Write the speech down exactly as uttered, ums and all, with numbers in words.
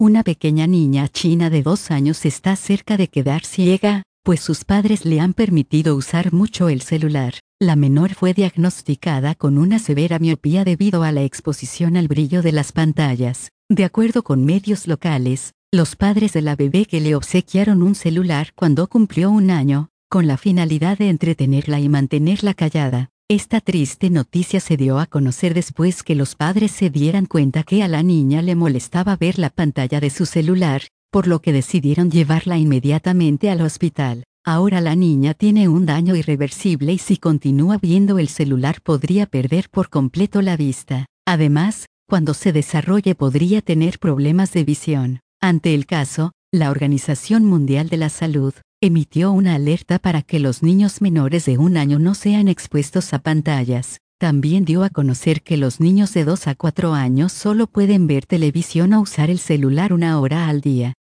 Una pequeña niña china de dos años está cerca de quedar ciega, pues sus padres le han permitido usar mucho el celular. La menor fue diagnosticada con una severa miopía debido a la exposición al brillo de las pantallas. De acuerdo con medios locales, los padres de la bebé que le obsequiaron un celular cuando cumplió un año, con la finalidad de entretenerla y mantenerla callada. Esta triste noticia se dio a conocer después que los padres se dieran cuenta que a la niña le molestaba ver la pantalla de su celular, por lo que decidieron llevarla inmediatamente al hospital. Ahora la niña tiene un daño irreversible y si continúa viendo el celular podría perder por completo la vista. Además, cuando se desarrolle podría tener problemas de visión. Ante el caso, la Organización Mundial de la Salud emitió una alerta para que los niños menores de un año no sean expuestos a pantallas. También dio a conocer que los niños de dos a cuatro años solo pueden ver televisión o usar el celular una hora al día.